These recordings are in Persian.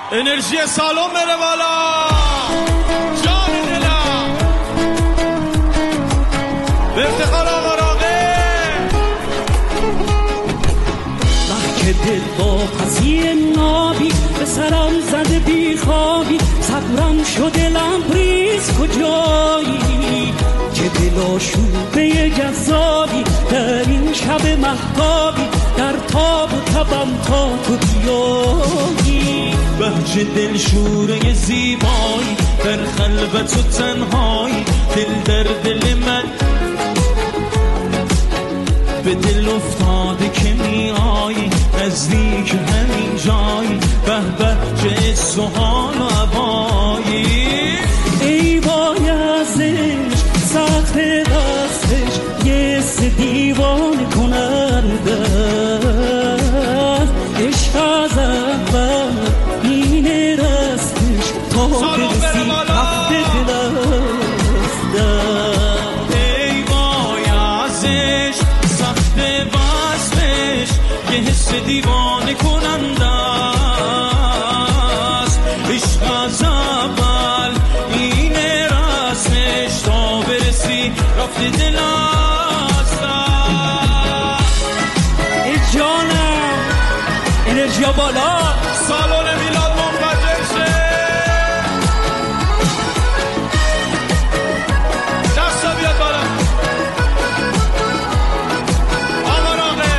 انرژی سالن بره بالا. جان دلم به افتخار آقا راقه. که دل با پسی نابی به سرم زده بی خوابی، صبرم شده لبریز کجایی که دل آشوبه جذابی در این شب مهتابی، در تاب و تبم تا تو بیایی. بهجه دل شوره زیبایی در خلوت و تنهایی، دل در دل من به دل افتاده که می آیی، نزدیک همین جایی، به بهجه سوهان و عبایی. ای وای ازش سخت دستش یه سه دیوانه کننده، عشق از اول این رستش تا برسی هفته دل است. ای وای ازش سخت وصلش یه حس دیوانه کننده است، عشق از اول این رسمش تا برسی رفته دل است. ای جانم انرژی بالا، سالن میلاد منفجر شه. دستا بیاد بالا آقا راقه.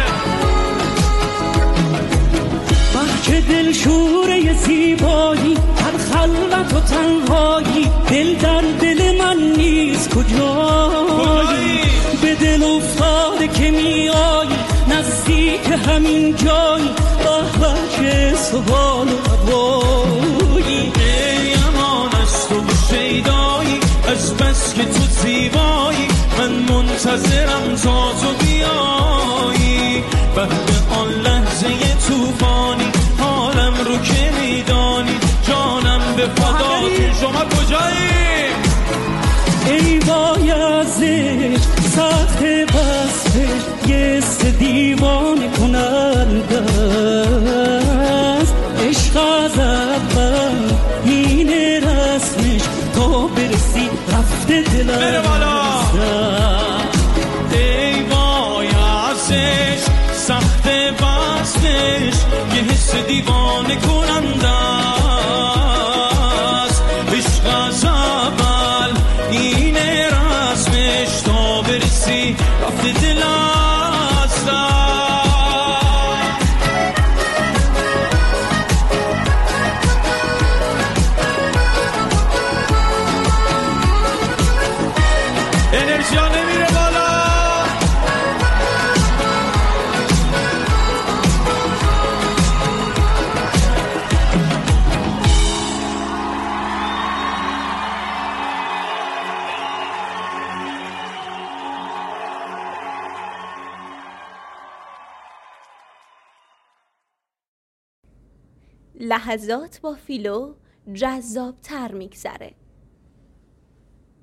که دل شوره زیبایی هر خلوت و تنهایی، دل در دل من نیست کجایی، به دل افتاده که می آیی، نزدیک همین جایی، بهجه سوال و عبایی. ای امان از تو شیدایی، از بس که تو زیبایی، من منتظرم تا تو بیایی، بعد آن لحظه توفانی حالم رو که میدانی، جانم به فدای شما کجایی. ای وای ازش سخت بستش یه سه دیوانه کننده است، عشق از اول این رسمش تا برسی رفته دل است. ای وای ازش سخت بستش یه حس دیوانه کننده است، عشق از اول این رسمش تا برسی رفته دل است. انرژی ها نمیره بالا. لحظات با فیلو جذاب تر میگذره.